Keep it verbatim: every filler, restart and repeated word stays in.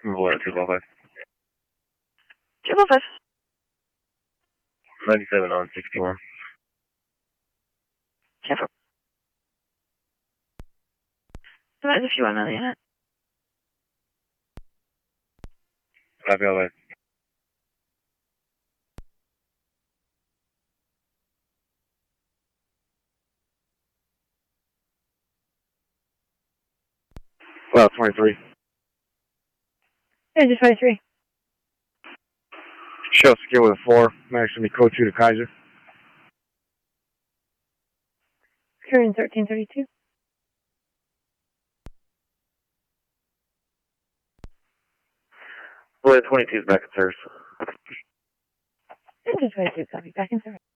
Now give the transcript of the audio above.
What, two five five? Triple five. ninety-seven on sixty-one. Careful. That is a few on the unit. Copy all that. Well, twenty-three. Engine twenty-three. Show secure with a four. Managed to be code two to Kaiser. Current thirteen thirty-two. Bullet twenty-two is back in service. Engine twenty-two, copy. Back in service.